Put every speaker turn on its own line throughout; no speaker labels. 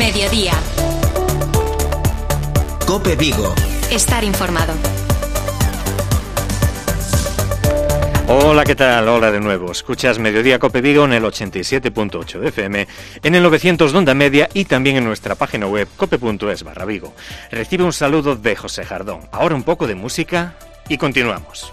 Mediodía.
COPE Vigo.
Estar informado.
Hola, ¿qué tal? Hola de nuevo. Escuchas Mediodía COPE Vigo en el 87.8 de FM, en el 900 de onda media y también en nuestra página web cope.es/Vigo. Recibe un saludo de José Jardón. Ahora un poco de música y continuamos.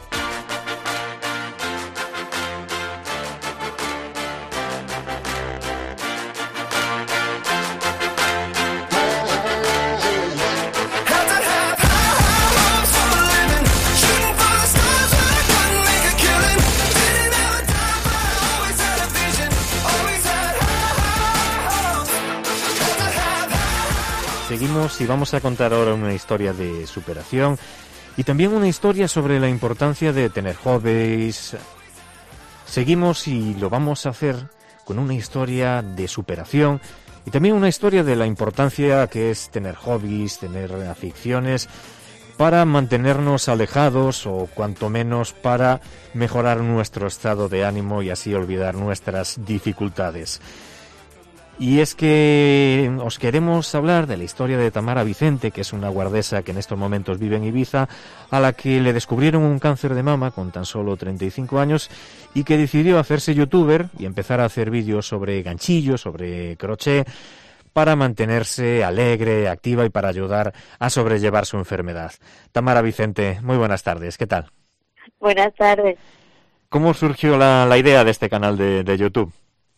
Seguimos y vamos a contar ahora una historia de superación y también una historia sobre la importancia de tener hobbies. Seguimos y lo vamos a hacer con una historia de superación y también una historia de la importancia que es tener hobbies, tener aficiones para mantenernos alejados o cuanto menos para mejorar nuestro estado de ánimo y así olvidar nuestras dificultades. Y es que os queremos hablar de la historia de Tamara Vicente, que es una guardesa que en estos momentos vive en Ibiza, a la que le descubrieron un cáncer de mama con tan solo 35 años y que decidió hacerse youtuber y empezar a hacer vídeos sobre ganchillo, sobre crochet, para mantenerse alegre, activa y para ayudar a sobrellevar su enfermedad. Tamara Vicente, muy buenas tardes, ¿qué tal?
Buenas tardes.
¿Cómo surgió la idea de este canal de YouTube?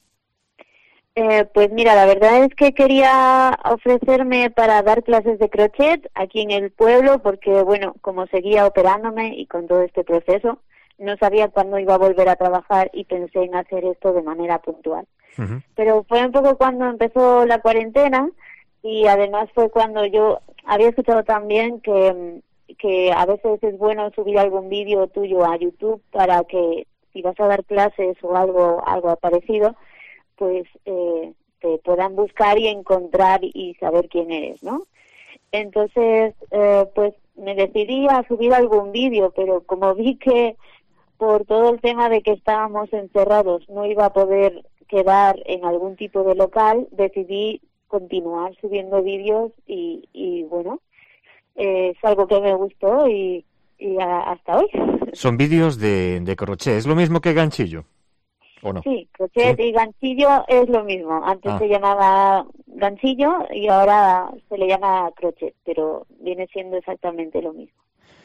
Pues mira, la verdad es que quería ofrecerme para dar clases de crochet aquí en el pueblo porque, bueno, como seguía operándome y con todo este proceso, no sabía cuándo iba a volver a trabajar y pensé en hacer esto de manera puntual. Uh-huh. Pero fue un poco cuando empezó la cuarentena y además fue cuando yo había escuchado también que a veces es bueno subir algún vídeo tuyo a YouTube para que si vas a dar clases o algo parecido, pues te puedan buscar y encontrar y saber quién eres, ¿no? Entonces, pues me decidí a subir algún vídeo, pero como vi que por todo el tema de que estábamos encerrados no iba a poder quedar en algún tipo de local, decidí continuar subiendo vídeos y bueno, es algo que me gustó y hasta hoy.
Son vídeos de crochet, ¿es lo mismo que ganchillo? ¿O no?
Sí, crochet y ganchillo es lo mismo. Antes se llamaba ganchillo y ahora se le llama crochet, pero viene siendo exactamente lo mismo.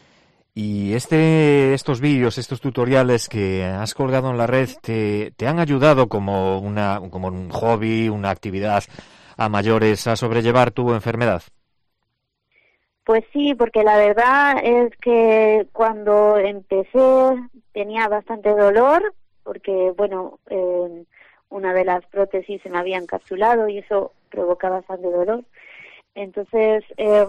Y estos vídeos, estos tutoriales que has colgado en la red, ¿te han ayudado como un hobby, una actividad a mayores a sobrellevar tu enfermedad?
Pues sí, porque la verdad es que cuando empecé tenía bastante dolor, porque, bueno, una de las prótesis se me había encapsulado y eso provoca bastante dolor. Entonces,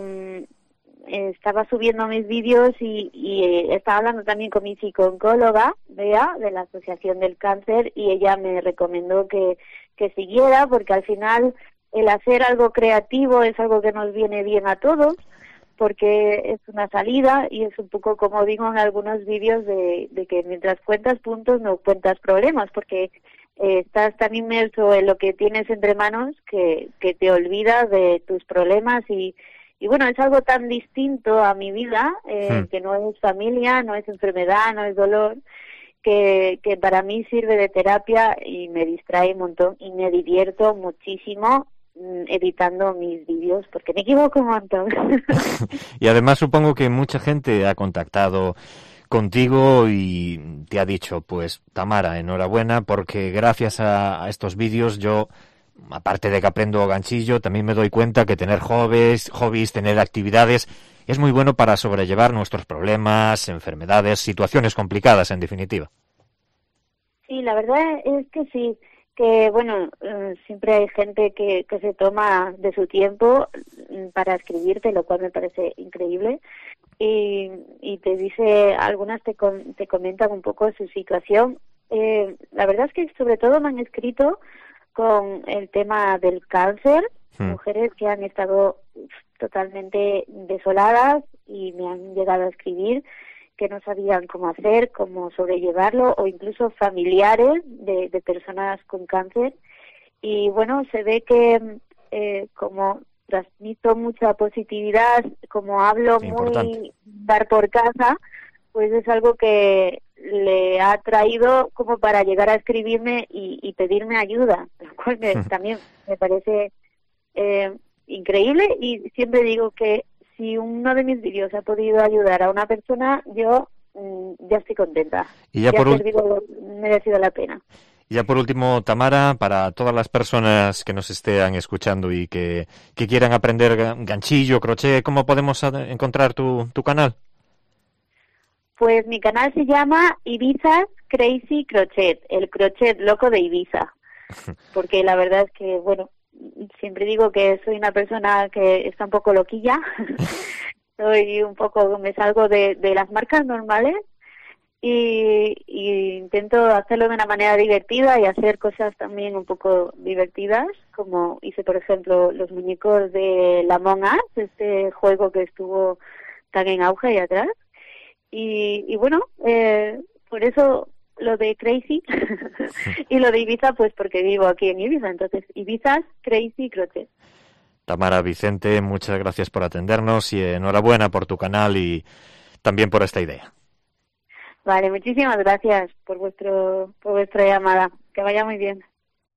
estaba subiendo mis vídeos y estaba hablando también con mi psicooncóloga, Bea, de la Asociación del Cáncer, y ella me recomendó que siguiera, porque al final el hacer algo creativo es algo que nos viene bien a todos, porque es una salida y es un poco como digo en algunos vídeos de que mientras cuentas puntos no cuentas problemas, porque estás tan inmerso en lo que tienes entre manos que te olvidas de tus problemas y bueno, es algo tan distinto a mi vida, que no es familia, no es enfermedad, no es dolor, que para mí sirve de terapia y me distrae un montón y me divierto muchísimo editando mis vídeos, porque me equivoco un montón.
Y además supongo que mucha gente ha contactado contigo y te ha dicho, pues Tamara, enhorabuena, porque gracias a estos vídeos yo, aparte de que aprendo ganchillo, también me doy cuenta que tener hobbies, tener actividades, es muy bueno para sobrellevar nuestros problemas, enfermedades, situaciones complicadas, en definitiva.
Sí, la verdad es que sí. Que bueno, siempre hay gente que se toma de su tiempo para escribirte, lo cual me parece increíble, y te dice, algunas te comentan un poco su situación. La verdad es que sobre todo me han escrito con el tema del cáncer, mujeres que han estado totalmente desoladas y me han llegado a escribir que no sabían cómo hacer, cómo sobrellevarlo, o incluso familiares de personas con cáncer. Y bueno, se ve que como transmito mucha positividad, como hablo
Importante.
muy dar por casa, pues es algo que le ha traído como para llegar a escribirme y pedirme ayuda, lo cual también me parece increíble, y siempre digo que si uno de mis vídeos ha podido ayudar a una persona, yo ya estoy contenta.
Y ya
ha
por
merecido la pena.
Y ya por último, Tamara, para todas las personas que nos estén escuchando y que quieran aprender ganchillo, crochet, ¿cómo podemos encontrar tu canal?
Pues mi canal se llama Ibiza's Crazy Crochet, el crochet loco de Ibiza, porque la verdad es que, bueno, siempre digo que soy una persona que está un poco loquilla, soy un poco, me salgo de las marcas normales y intento hacerlo de una manera divertida y hacer cosas también un poco divertidas, como hice, por ejemplo, los muñecos de la Among Us, este juego que estuvo tan en auge ahí atrás. Y bueno, por eso lo de Crazy y lo de Ibiza, pues porque vivo aquí en Ibiza, entonces Ibiza's Crazy Crochet.
Tamara Vicente, muchas gracias por atendernos y enhorabuena por tu canal y también por esta idea.
Vale, muchísimas gracias por vuestra llamada. Que vaya muy bien.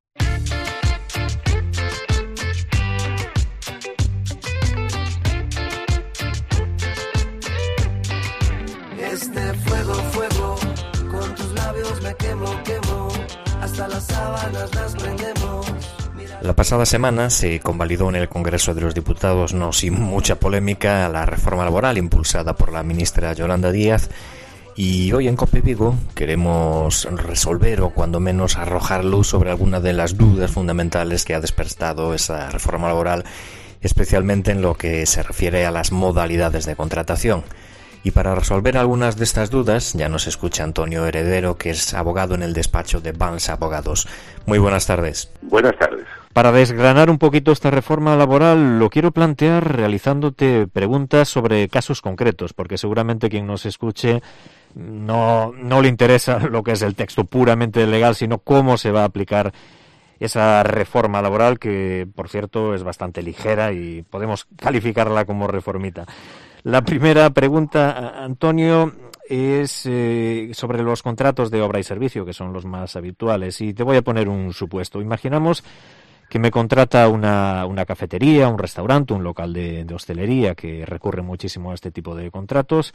Este fuego, fuego, con tus labios me quemo, quemo, hasta las sábanas las prendemos.
La pasada semana se convalidó en el Congreso de los Diputados, no sin mucha polémica, la reforma laboral impulsada por la ministra Yolanda Díaz, y hoy en COPE Vigo queremos resolver o cuando menos arrojar luz sobre algunas de las dudas fundamentales que ha despertado esa reforma laboral, especialmente en lo que se refiere a las modalidades de contratación. Y para resolver algunas de estas dudas ya nos escucha Antonio Heredero, que es abogado en el despacho de Vans Abogados. Muy buenas tardes.
Buenas tardes.
Para desgranar un poquito esta reforma laboral, lo quiero plantear realizándote preguntas sobre casos concretos, porque seguramente quien nos escuche no le interesa lo que es el texto puramente legal, sino cómo se va a aplicar esa reforma laboral, que por cierto es bastante ligera y podemos calificarla como reformita. La primera pregunta, Antonio, es sobre los contratos de obra y servicio, que son los más habituales, y te voy a poner un supuesto. Imaginamos que me contrata una cafetería, un restaurante, un local de hostelería, que recurre muchísimo a este tipo de contratos,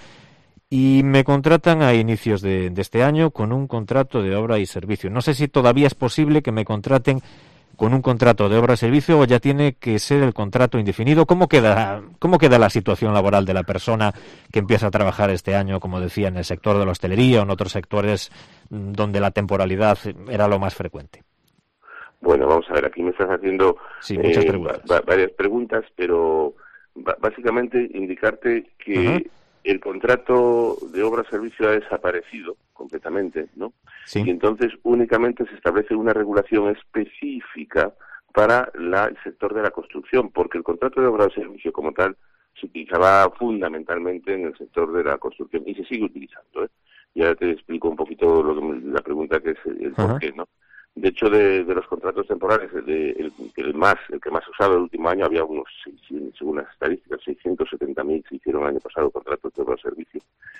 y me contratan a inicios de este año con un contrato de obra y servicio. No sé si todavía es posible que me contraten con un contrato de obra y servicio o ya tiene que ser el contrato indefinido. ¿Cómo queda la situación laboral de la persona que empieza a trabajar este año, como decía, en el sector de la hostelería o en otros sectores donde la temporalidad era lo más frecuente?
Bueno, vamos a ver, aquí me estás haciendo
muchas preguntas.
Varias preguntas, pero básicamente indicarte que el contrato de obra-servicio ha desaparecido completamente, ¿no?
Sí.
Y entonces únicamente se establece una regulación específica para el sector de la construcción, porque el contrato de obra-servicio como tal se utilizaba fundamentalmente en el sector de la construcción y se sigue utilizando, ¿eh? Y ahora te explico un poquito la pregunta, que es el por qué, ¿no? De hecho, de los contratos temporales, el que más usado el último año, había unos 600, según las estadísticas, 670.000 se hicieron el año pasado contratos de obra servicio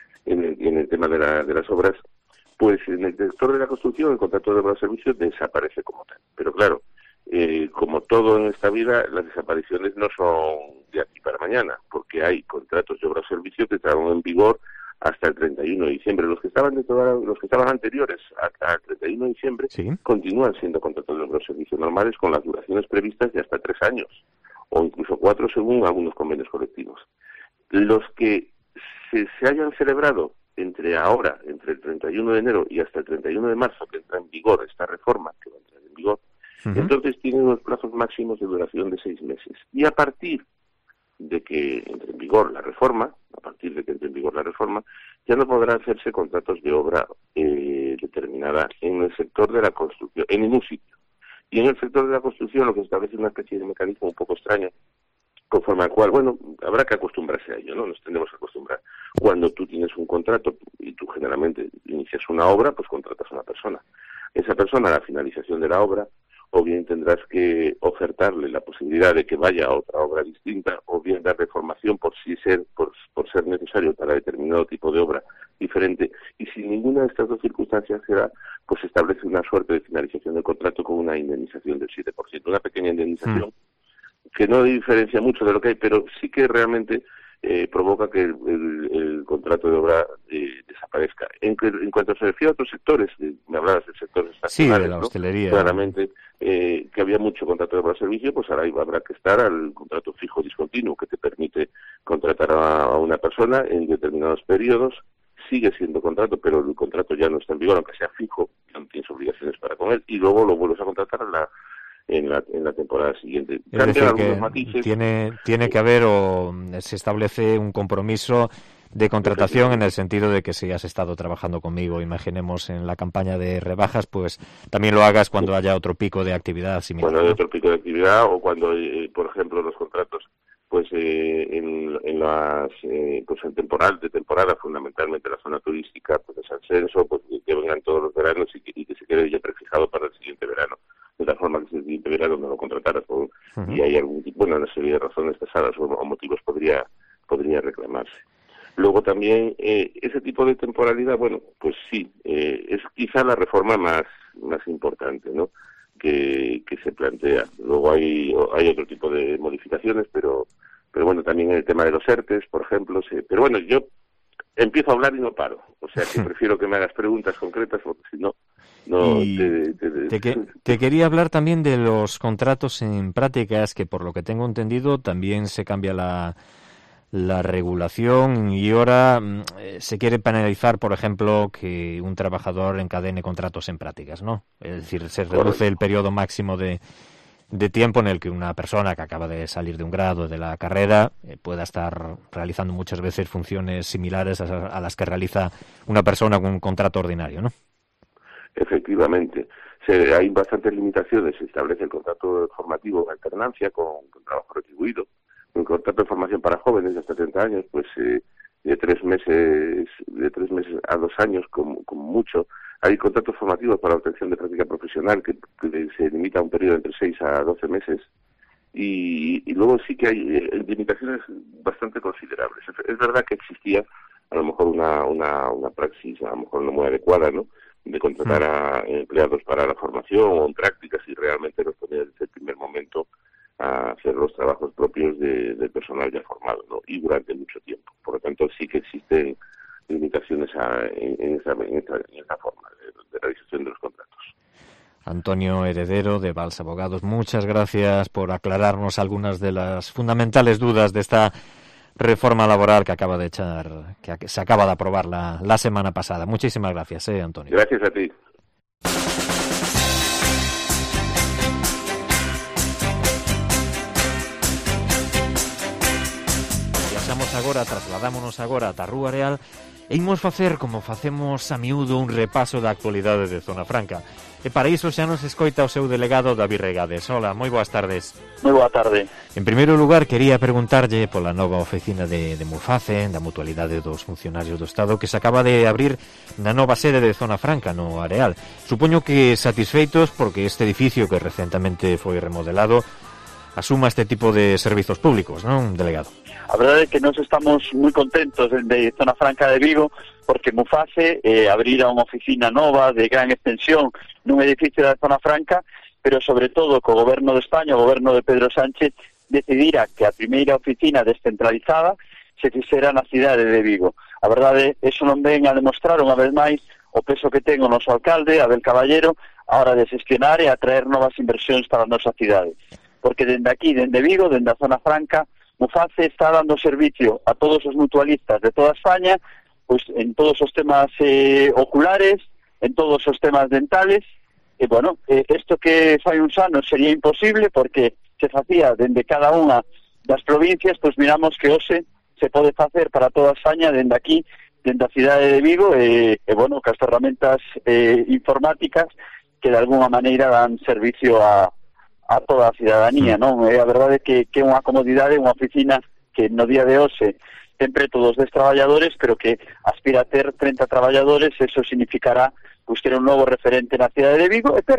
en el tema de las obras. Pues en el sector de la construcción el contrato de obra servicio desaparece como tal. Pero claro, como todo en esta vida, las desapariciones no son de aquí para mañana, porque hay contratos de obra servicio que estarán en vigor hasta el 31 de diciembre. Los que estaban anteriores hasta el 31 de diciembre, ¿sí?, continúan siendo contratos de obra o servicio normales con las duraciones previstas de hasta 3 años, o incluso 4 según algunos convenios colectivos. Los que se hayan celebrado entre el 31 de enero y hasta el 31 de marzo, que entra en vigor esta reforma, que va a entrar en vigor, entonces tienen unos plazos máximos de duración de 6 meses. Y a partir de que entre en vigor la reforma, ya no podrán hacerse contratos de obra determinada en el sector de la construcción, en ningún sitio. Y en el sector de la construcción lo que se establece es una especie de mecanismo un poco extraño, conforme al cual, bueno, habrá que acostumbrarse a ello, ¿no? Nos tendremos que acostumbrar. Cuando tú tienes un contrato y tú generalmente inicias una obra, pues contratas a una persona. Esa persona, a la finalización de la obra, o bien tendrás que ofertarle la posibilidad de que vaya a otra obra distinta, o bien darle formación por ser necesario para determinado tipo de obra diferente. Y si ninguna de estas dos circunstancias se da, pues se establece una suerte de finalización del contrato con una indemnización del 7%, una pequeña indemnización que no diferencia mucho de lo que hay, pero sí que realmente provoca que el contrato de obra desaparezca. En cuanto se refiere a otros sectores, me hablabas del sector estacional,
sí, de la hostelería,
¿no? Claramente que había mucho contrato de obra-servicio, pues ahora habrá que estar al contrato fijo discontinuo, que te permite contratar a una persona en determinados periodos. Sigue siendo contrato, pero el contrato ya no está en vigor, aunque sea fijo, no tienes obligaciones para con él, y luego lo vuelves a contratar en la temporada siguiente.
Es decir, que tiene que haber o se establece un compromiso de contratación en el sentido de que si has estado trabajando conmigo, imaginemos en la campaña de rebajas, pues también lo hagas cuando haya otro pico de actividad similar.
Cuando haya otro pico de actividad o cuando, por ejemplo, los contratos pues en temporada, fundamentalmente la zona turística, pues de San Censo, pues que vengan todos los veranos y que se quede ya prefijado para el siguiente verano. De tal forma que el siguiente verano no lo contrataras y hay algún tipo, una serie de razones tasadas o motivos podría reclamarse. Luego también ese tipo de temporalidad, bueno, pues sí, es quizá la reforma más importante, ¿no?, que se plantea. Luego hay otro tipo de modificaciones, pero bueno, también el tema de los ERTES, por ejemplo, pero bueno, yo empiezo a hablar y no paro, o sea que prefiero que me hagas preguntas concretas porque si no
te quería hablar también de los contratos en prácticas, que por lo que tengo entendido también se cambia la regulación y ahora se quiere penalizar, por ejemplo, que un trabajador encadene contratos en prácticas, ¿no? Es decir, se reduce el periodo máximo de tiempo en el que una persona que acaba de salir de un grado de la carrera pueda estar realizando muchas veces funciones similares a las que realiza una persona con un contrato ordinario, ¿no?
Efectivamente. Hay bastantes limitaciones. Se establece el contrato formativo en alternancia con trabajo retribuido. Un contrato de formación para jóvenes de hasta 30 años, pues de 3 meses a 2 años como mucho. Hay contratos formativos para obtención de práctica profesional que se limita a un periodo entre 6 a 12 meses. Y luego sí que hay limitaciones bastante considerables. Es verdad que existía a lo mejor una praxis a lo mejor no muy adecuada, ¿no?, de contratar a empleados para la formación o en prácticas y realmente los ponía desde el primer momento a hacer los trabajos propios del personal ya formado, ¿no?, y durante mucho tiempo. Por lo tanto, sí que existen limitaciones en esa forma de realización de los contratos.
Antonio Heredero, de Valls Abogados, muchas gracias por aclararnos algunas de las fundamentales dudas de esta reforma laboral que se acaba de aprobar la semana pasada. Muchísimas gracias, Antonio.
Gracias a ti.
Trasladámonos agora ata a Rúa Real e imos facer, como facemos a miúdo, un repaso da actualidade de Zona Franca. E para iso xa nos escoita o seu delegado David Regades. Hola, moi boas tardes.
Moi boa tarde.
En primeiro lugar, quería preguntarlle pola nova oficina de Muface, da Mutualidade dos Funcionarios do Estado, que se acaba de abrir na nova sede de Zona Franca, no Areal. Supoño que satisfeitos porque este edificio, que recentemente foi remodelado, asuma este tipo de servizos públicos, non, delegado?
A verdade é que nós estamos moi contentos de Zona Franca de Vigo porque Muface abrira unha oficina nova de gran extensión nun edificio da Zona Franca, pero sobre todo co Goberno de España, o Goberno de Pedro Sánchez, decidira que a primeira oficina descentralizada se fixera na cidade de Vigo. A verdade, eso non ven a demostrar unha vez máis o peso que ten o noso alcalde, Abel Caballero, a hora de xestionar e atraer novas inversións para a nosa cidade. Porque dende aquí, dende Vigo, dende a Zona Franca, Muface está dando servicio a todos os mutualistas de toda España, pois en todos os temas oculares, en todos os temas dentales, e bueno, isto que fai uns anos sería imposible porque se facía dende cada unha das provincias, pois miramos que hoxe se pode facer para toda España dende aquí, dende a cidade de Vigo, e bueno, que as ferramentas informáticas que de alguna maneira dan servicio a toda a cidadanía, non? A verdade é que é unha comodidade, unha oficina que no día de hoxe ten preto dos 10 traballadores, pero que aspira a ter 30 traballadores, eso significará pues ter un novo referente na cidade de Vigo e ter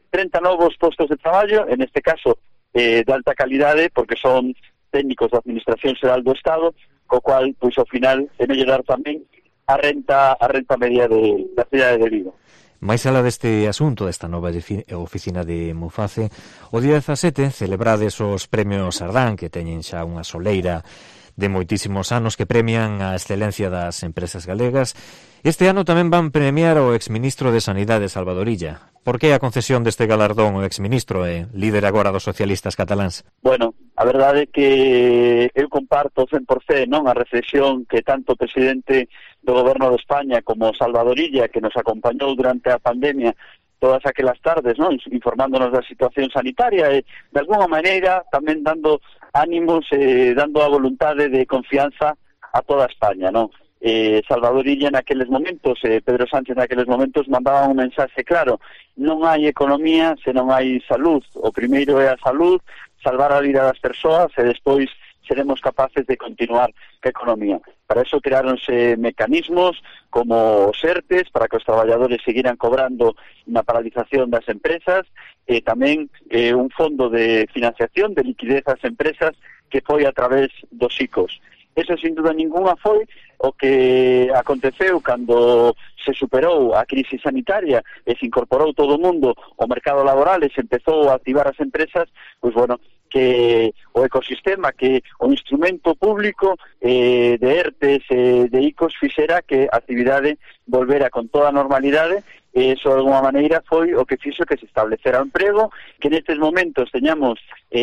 30 novos postos de traballo, en este caso de alta calidade, porque son técnicos da Administración Xeral do Estado, co cual, pois, ao final, é mellorar tamén a renta media da cidade de Vigo.
Mais alá deste asunto, desta nova oficina de Muface, o día 17 celebrades os premios Ardán, que teñen xa unha soleira de moitísimos anos que premian a excelencia das empresas galegas. Este ano tamén van premiar o exministro de Sanidade, Salvador Illa. Por que a concesión deste galardón o exministro e líder agora dos socialistas cataláns?
Bueno, a verdade é que eu comparto 100%, non, a reflexión que tanto o presidente do Goberno de España como Salvador Illa, que nos acompañou durante a pandemia todas aquelas tardes, non, informándonos da situación sanitaria e, de alguna maneira, tamén dando ánimos, dando a voluntade de confianza a toda España, non? Salvador Illa naqueles momentos, Pedro Sánchez naqueles momentos mandaban un mensaxe claro: non hai economía se non hai salud, o primeiro é a salud, salvar a vida das persoas e despois seremos capaces de continuar ca economía. Para eso creáronse mecanismos como os ERTES, para que os traballadores seguiran cobrando na paralización das empresas, e tamén un fondo de financiación, de liquidez ás empresas, que foi a través dos ICOs. Eso, sin duda ninguna, foi o que aconteceu cando se superou a crise sanitaria e se incorporou todo o mundo ao mercado laboral e se empezou a activar as empresas, pois, bueno, que o ecosistema, que o instrumento público de ERTES, de ICOs, fixera que a actividade volvera con toda a normalidade, e iso de alguma maneira foi o que fixo que se establecera o emprego, que nestes momentos teñamos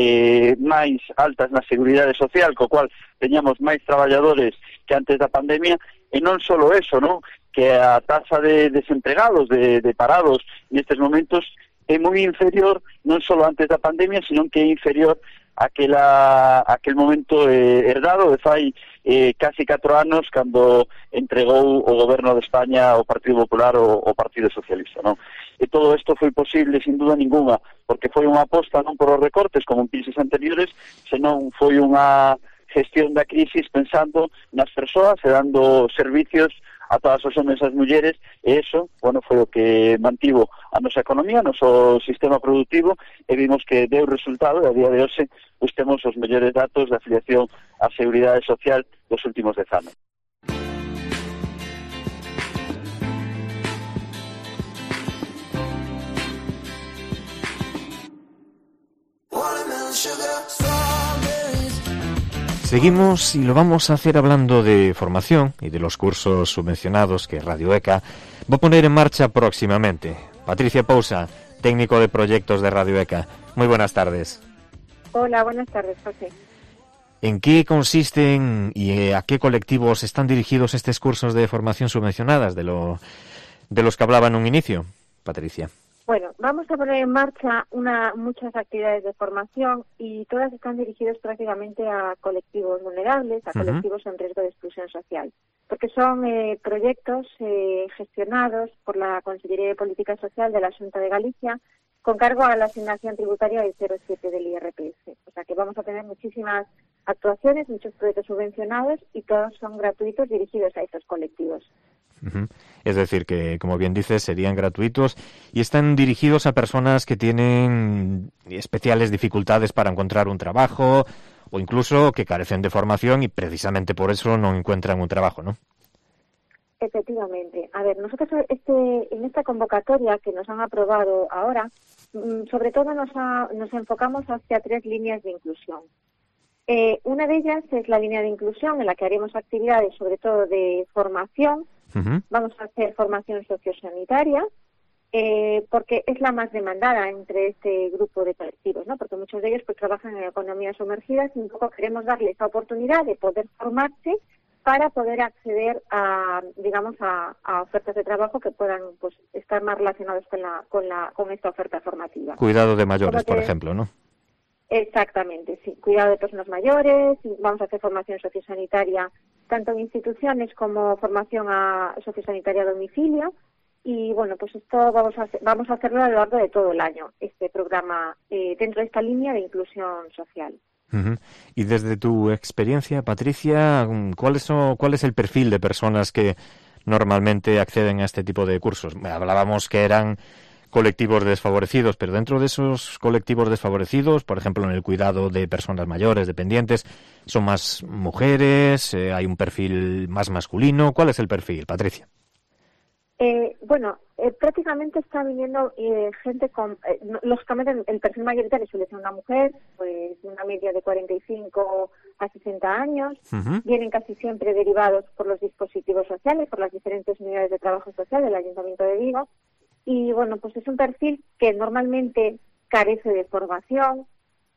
máis altas na seguridade social, co cual teñamos máis traballadores que antes da pandemia, e non só eso, non, que a taxa de desempregados, de parados nestes momentos é moi inferior, non só antes da pandemia, sino que é inferior a aquel momento herdado de fai casi 4 anos, cando entregou o Goberno de España ao Partido Popular o Partido Socialista, non? E todo isto foi posible, sin duda ninguna, porque foi unha aposta non por os recortes como en crisis anteriores, senón foi unha gestión da crisis pensando nas persoas e dando servicios a todas os homens e as mulleres, e eso, bueno, foi o que mantivo a nosa economía, o noso sistema productivo, e vimos que deu resultado, e a día de hoxe pois temos os mellores datos de afiliación á Seguridade Social dos últimos 10 anos.
Seguimos y lo vamos a hacer hablando de formación y de los cursos subvencionados que Radio ECA va a poner en marcha próximamente. Patricia Pousa, técnico de proyectos de Radio ECA. Muy buenas tardes.
Hola, buenas tardes, José.
¿En qué consisten y a qué colectivos están dirigidos estos cursos de formación subvencionadas de los que hablaba en un inicio, Patricia?
Bueno, vamos a poner en marcha muchas actividades de formación y todas están dirigidas prácticamente a colectivos vulnerables, a colectivos en riesgo de exclusión social, porque son proyectos gestionados por la Consellería de Política Social de la Xunta de Galicia con cargo a la asignación tributaria del 0,7 del IRPF. O sea que vamos a tener muchísimas actuaciones, muchos proyectos subvencionados y todos son gratuitos dirigidos a estos colectivos.
Es decir, que, como bien dices, serían gratuitos y están dirigidos a personas que tienen especiales dificultades para encontrar un trabajo o incluso que carecen de formación y precisamente por eso no encuentran un trabajo, ¿no?
Efectivamente. A ver, nosotros en esta convocatoria que nos han aprobado ahora, sobre todo nos enfocamos hacia 3 líneas de inclusión. Una de ellas es la línea de inclusión en la que haremos actividades sobre todo de formación. Vamos a hacer formación sociosanitaria porque es la más demandada entre este grupo de colectivos, ¿no? Porque muchos de ellos pues trabajan en economías sumergidas y un poco queremos darles esa oportunidad de poder formarse para poder acceder a, digamos, a ofertas de trabajo que puedan pues estar más relacionadas con esta oferta formativa.
Cuidado de mayores, por ejemplo, ¿no?
Exactamente, sí. Cuidado de personas mayores, vamos a hacer formación sociosanitaria tanto en instituciones como formación sociosanitaria a domicilio y bueno, pues esto vamos a hacerlo a lo largo de todo el año, este programa dentro de esta línea de inclusión social.
Y desde tu experiencia, Patricia, ¿cuál es el perfil de personas que normalmente acceden a este tipo de cursos? Hablábamos que eran colectivos desfavorecidos, pero dentro de esos colectivos desfavorecidos, por ejemplo, en el cuidado de personas mayores, dependientes, ¿son más mujeres? ¿Hay un perfil más masculino? ¿Cuál es el perfil, Patricia?
Prácticamente está viniendo gente con... lógicamente el perfil mayoritario suele ser una mujer, pues una media de 45 a 60 años.
Uh-huh.
Vienen casi siempre derivados por los dispositivos sociales, por las diferentes unidades de trabajo social del Ayuntamiento de Vigo. Y bueno, pues es un perfil que normalmente carece de formación,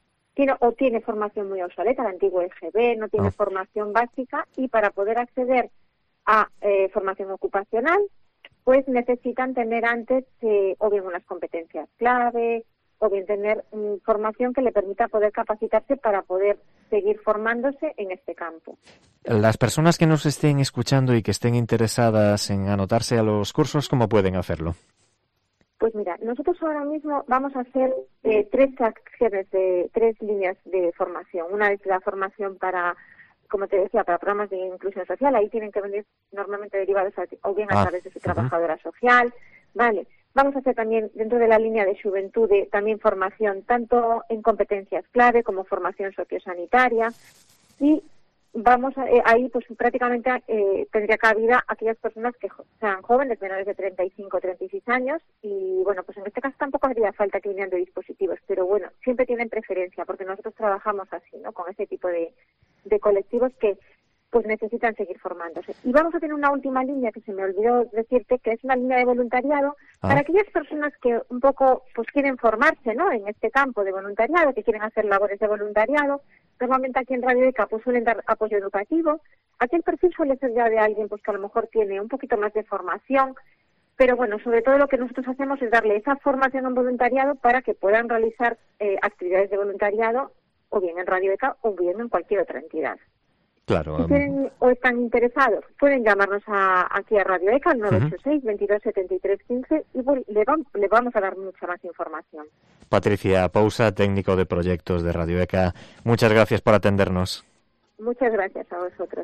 tiene formación muy obsoleta, el antiguo EGB, no tiene formación básica, y para poder acceder a formación ocupacional, pues necesitan tener antes o bien unas competencias clave, o bien tener formación que le permita poder capacitarse para poder seguir formándose en este campo.
Las personas que nos estén escuchando y que estén interesadas en anotarse a los cursos, ¿cómo pueden hacerlo?
Pues mira, nosotros ahora mismo vamos a hacer 3 acciones de 3 líneas de formación. Una es la formación para, como te decía, para programas de inclusión social. Ahí tienen que venir normalmente derivados o bien a través de su trabajadora social. Vale. Vamos a hacer también, dentro de la línea de juventud, también formación tanto en competencias clave como formación sociosanitaria. Y vamos ahí pues prácticamente tendría cabida aquellas personas que sean jóvenes, menores de 35 o 36 años, y bueno, pues en este caso tampoco haría falta que vinieran de dispositivos, pero bueno, siempre tienen preferencia porque nosotros trabajamos así, ¿no? Con ese tipo de colectivos que pues necesitan seguir formándose. Y vamos a tener una última línea que se me olvidó decirte, que es una línea de voluntariado para aquellas personas que un poco pues quieren formarse, ¿no? En este campo de voluntariado, que quieren hacer labores de voluntariado. Normalmente aquí en Radio ECA pues suelen dar apoyo educativo. Aquí el perfil suele ser ya de alguien pues que a lo mejor tiene un poquito más de formación, pero bueno, sobre todo lo que nosotros hacemos es darle esa formación en voluntariado para que puedan realizar actividades de voluntariado o bien en Radio ECA o bien en cualquier otra entidad.
Claro.
Si quieren o están interesados, pueden llamarnos aquí a Radio ECA al 986 22 73 15 y le vamos a dar mucha más información.
Patricia Pousa, técnico de proyectos de Radio ECA, muchas gracias por atendernos.
Muchas gracias a vosotros.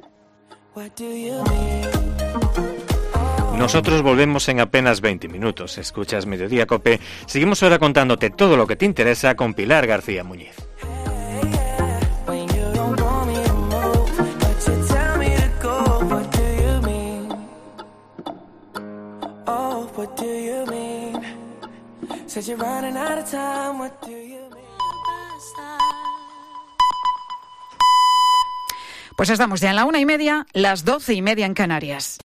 Nosotros volvemos en apenas 20 minutos. Escuchas Mediodía Cope. Seguimos ahora contándote todo lo que te interesa con Pilar García Muñiz.
Pues estamos ya en la 1:30, las 12:30 en Canarias.